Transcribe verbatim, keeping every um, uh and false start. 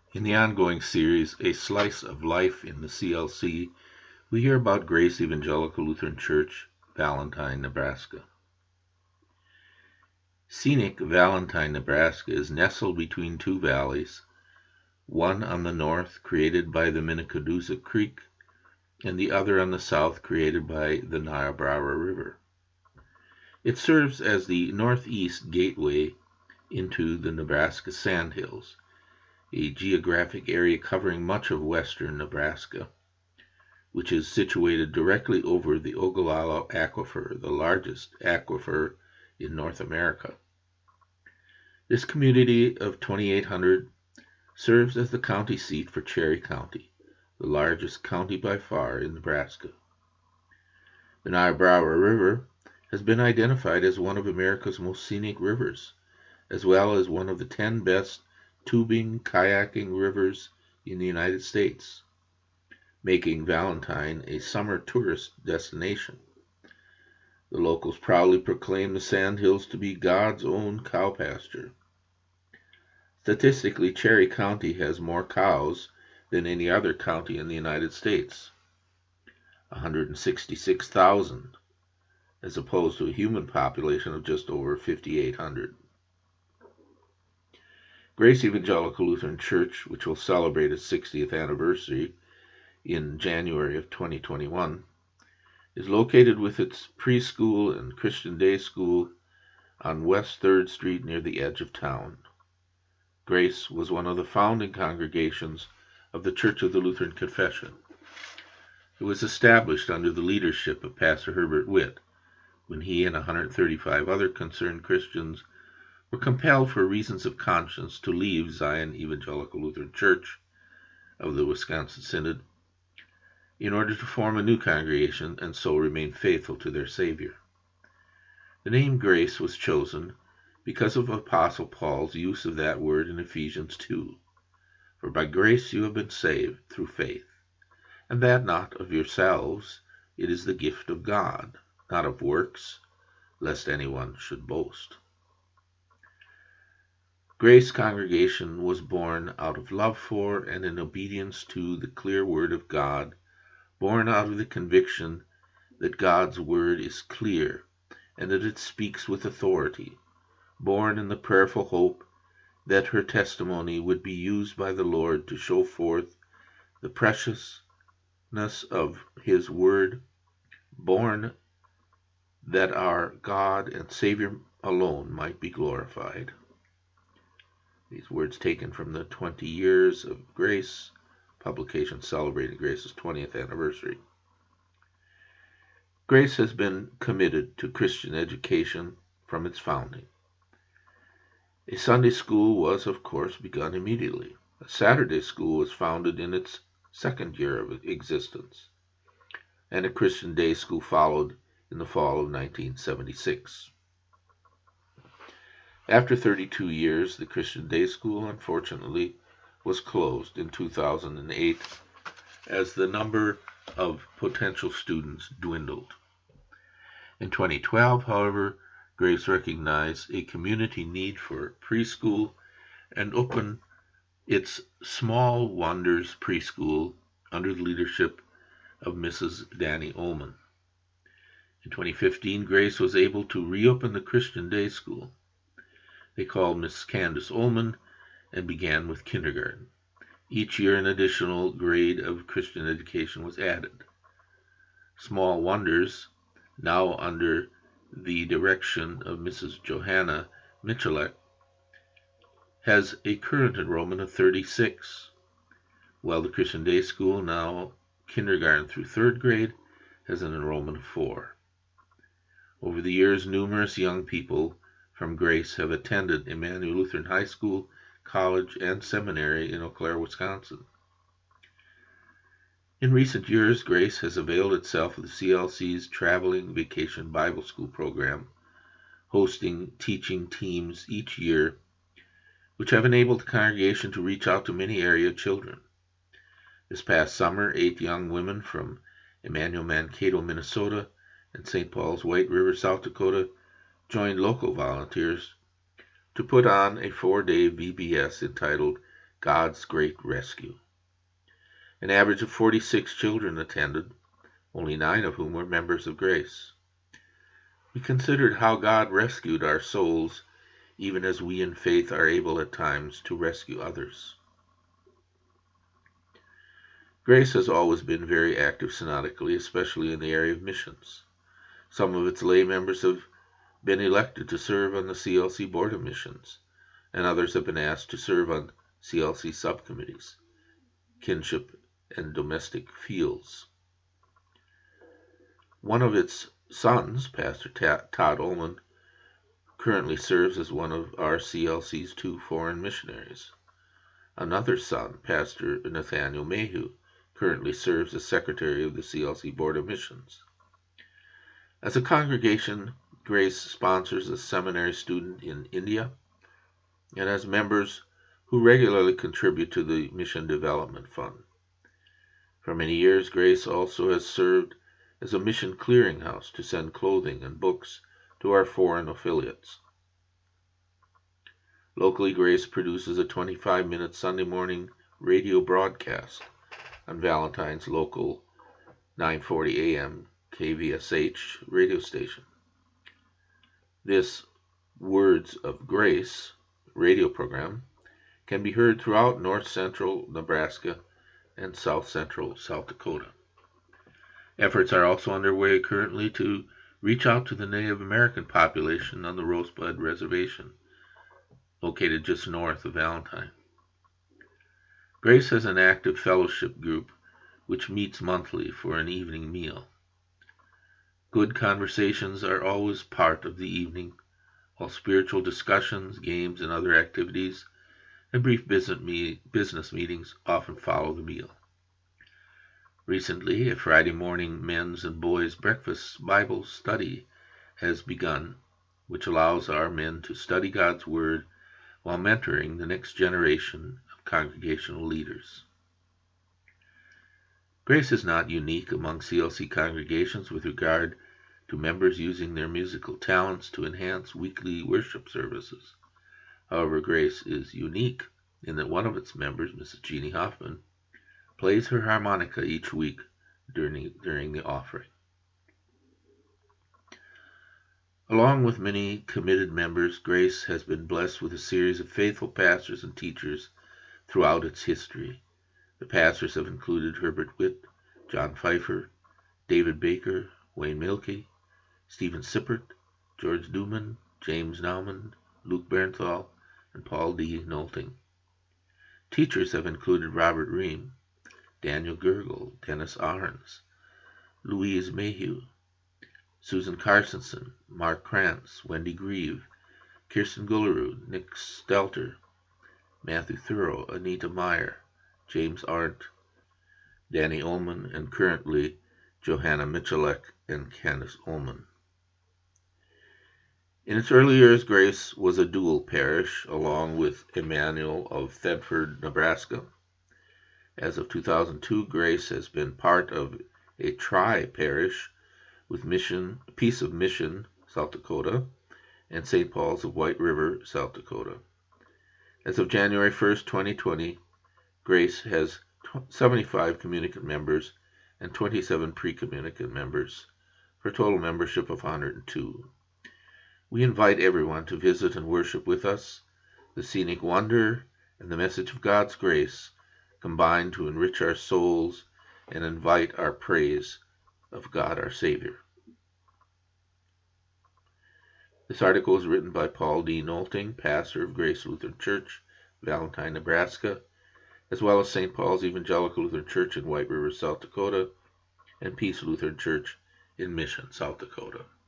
In the ongoing series, A Slice of Life in the C L C, we hear about Grace Evangelical Lutheran Church, Valentine, Nebraska. Scenic Valentine, Nebraska is nestled between two valleys, one on the north created by the Minnecadusa Creek, and the other on the south created by the Niobrara River. It serves as the northeast gateway into the Nebraska Sandhills, a geographic area covering much of western Nebraska, which is situated directly over the Ogallala Aquifer, the largest aquifer in North America. This community of twenty-eight hundred serves as the county seat for Cherry County, the largest county by far in Nebraska. The Niobrara River has been identified as one of America's most scenic rivers, as well as one of the ten best tubing kayaking rivers in the United States, making Valentine a summer tourist destination. The locals proudly proclaim the Sandhills to be God's own cow pasture. Statistically, Cherry County has more cows than any other county in the United States, one hundred sixty-six thousand, as opposed to a human population of just over fifty-eight hundred. Grace Evangelical Lutheran Church, which will celebrate its sixtieth anniversary in January of twenty twenty-one, is located with its preschool and Christian day school on West third Street near the edge of town. Grace was one of the founding congregations of the Church of the Lutheran Confession. It was established under the leadership of Pastor Herbert Witt when he and one hundred thirty-five other concerned Christians were compelled for reasons of conscience to leave Zion Evangelical Lutheran Church of the Wisconsin Synod in order to form a new congregation and so remain faithful to their Savior. The name Grace was chosen because of Apostle Paul's use of that word in Ephesians two. For by grace you have been saved through faith, and that not of yourselves, it is the gift of God, not of works, lest anyone should boast. Grace Congregation was born out of love for and in obedience to the clear Word of God, born out of the conviction that God's Word is clear and that it speaks with authority, born in the prayerful hope that her testimony would be used by the Lord to show forth the preciousness of His Word, born that our God and Savior alone might be glorified. These words taken from the twenty Years of Grace publication celebrating Grace's twentieth anniversary. Grace has been committed to Christian education from its founding. A Sunday school was, of course, begun immediately. A Saturday school was founded in its second year of existence, and a Christian day school followed in the fall of nineteen seventy-six. After thirty-two years, the Christian day school, unfortunately, was closed in two thousand eight as the number of potential students dwindled. In twenty twelve, however, Grace recognized a community need for preschool and opened its Small Wonders Preschool under the leadership of Missus Danny Ullman. In twenty fifteen, Grace was able to reopen the Christian day school. They called Miss Candace Ullman and began with kindergarten. Each year an additional grade of Christian education was added. Small Wonders, now under the direction of Missus Johanna Michalek, has a current enrollment of thirty-six, while the Christian Day School, now kindergarten through third grade, has an enrollment of four. Over the years, numerous young people from Grace have attended Emmanuel Lutheran High School, college, and seminary in Eau Claire, Wisconsin. In recent years, Grace has availed itself of the C L C's Traveling Vacation Bible School program, hosting teaching teams each year, which have enabled the congregation to reach out to many area children. This past summer, eight young women from Emmanuel Mankato, Minnesota, and Saint Paul's White River, South Dakota, joined local volunteers to put on a four-day V B S entitled God's Great Rescue. An average of forty-six children attended, only nine of whom were members of Grace. We considered how God rescued our souls, even as we in faith are able at times to rescue others. Grace has always been very active synodically, especially in the area of missions. Some of its lay members have been elected to serve on the C L C Board of Missions, and others have been asked to serve on C L C subcommittees, kinship and domestic fields. One of its sons, Pastor Todd Ullman, currently serves as one of our C L C's two foreign missionaries. Another son, Pastor Nathaniel Mayhew, currently serves as secretary of the C L C Board of Missions. As a congregation, Grace sponsors a seminary student in India and has members who regularly contribute to the Mission Development Fund. For many years, Grace also has served as a mission clearinghouse to send clothing and books to our foreign affiliates. Locally, Grace produces a twenty-five minute Sunday morning radio broadcast on Valentine's local nine forty A M K V S H radio station. This Words of Grace radio program can be heard throughout north central Nebraska and south central South Dakota. Efforts are also underway currently to reach out to the Native American population on the Rosebud Reservation, located just north of Valentine. Grace has an active fellowship group which meets monthly for an evening meal. Good conversations are always part of the evening, while spiritual discussions, games, and other activities and brief business meetings often follow the meal. Recently, a Friday morning men's and boys' breakfast Bible study has begun, which allows our men to study God's Word while mentoring the next generation of congregational leaders. Grace is not unique among C L C congregations with regard to members using their musical talents to enhance weekly worship services. However, Grace is unique in that one of its members, Missus Jeannie Hoffman, plays her harmonica each week during, during the offering. Along with many committed members, Grace has been blessed with a series of faithful pastors and teachers throughout its history. The pastors have included Herbert Witt, John Pfeiffer, David Baker, Wayne Milkey, Stephen Sippert, George Duman, James Nauman, Luke Bernthal, and Paul D. Nolting. Teachers have included Robert Ream, Daniel Gergel, Dennis Ahrens, Louise Mayhew, Susan Carsonson, Mark Krantz, Wendy Grieve, Kirsten Gullerud, Nick Stelter, Matthew Thurrow, Anita Meyer, James Arndt, Danny Ullman, and currently Johanna Michalek and Candace Ullman. In its early years, Grace was a dual parish along with Emmanuel of Thedford, Nebraska. As of two thousand two, Grace has been part of a tri-parish with Mission, Peace of Mission, South Dakota, and Saint Paul's of White River, South Dakota. As of January first, twenty twenty, Grace has seventy-five communicant members and twenty-seven pre-communicant members, for a total membership of one hundred two. We invite everyone to visit and worship with us. The scenic wonder and the message of God's grace combine to enrich our souls and invite our praise of God our Savior. This article is written by Paul D. Nolting, pastor of Grace Lutheran Church, Valentine, Nebraska, as well as Saint Paul's Evangelical Lutheran Church in White River, South Dakota, and Peace Lutheran Church in Mission, South Dakota.